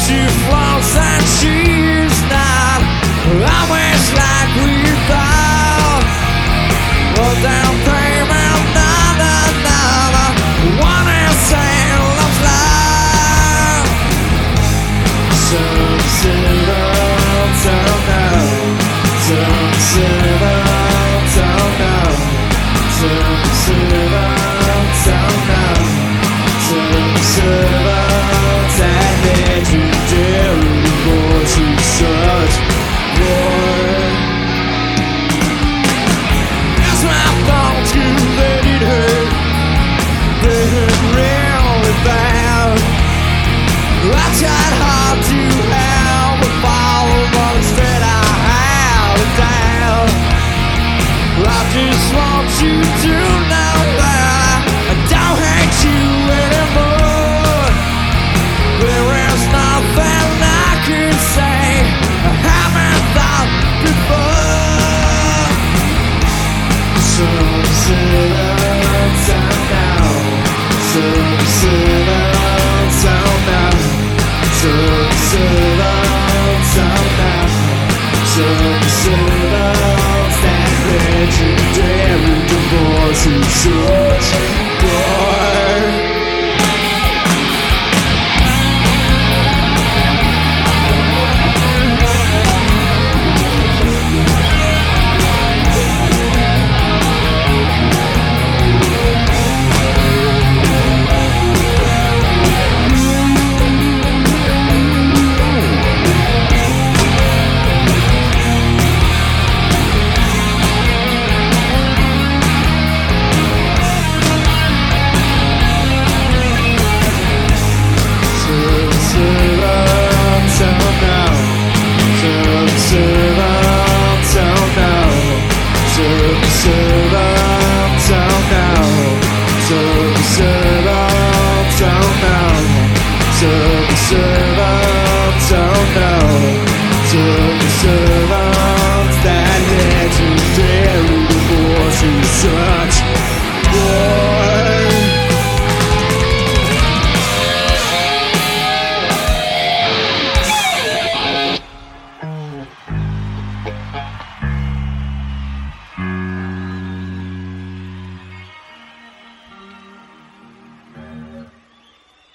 She floats and she's not always like we thought. Well, down payment, one insane love's life. Some civil don't know. Some civil don't know. Some civil don't know. Some civil that legendary voice is such boy. That's why I thought you let it hurt. They hurt really bad. I tried hard to help but follow, but instead I held it down. I just want you to know that I don't hate you anymore. There is nothing I can say I haven't thought before. Some civils don't know. Some civils don't know. Some civils don't know. Some civils that legendary divorce is so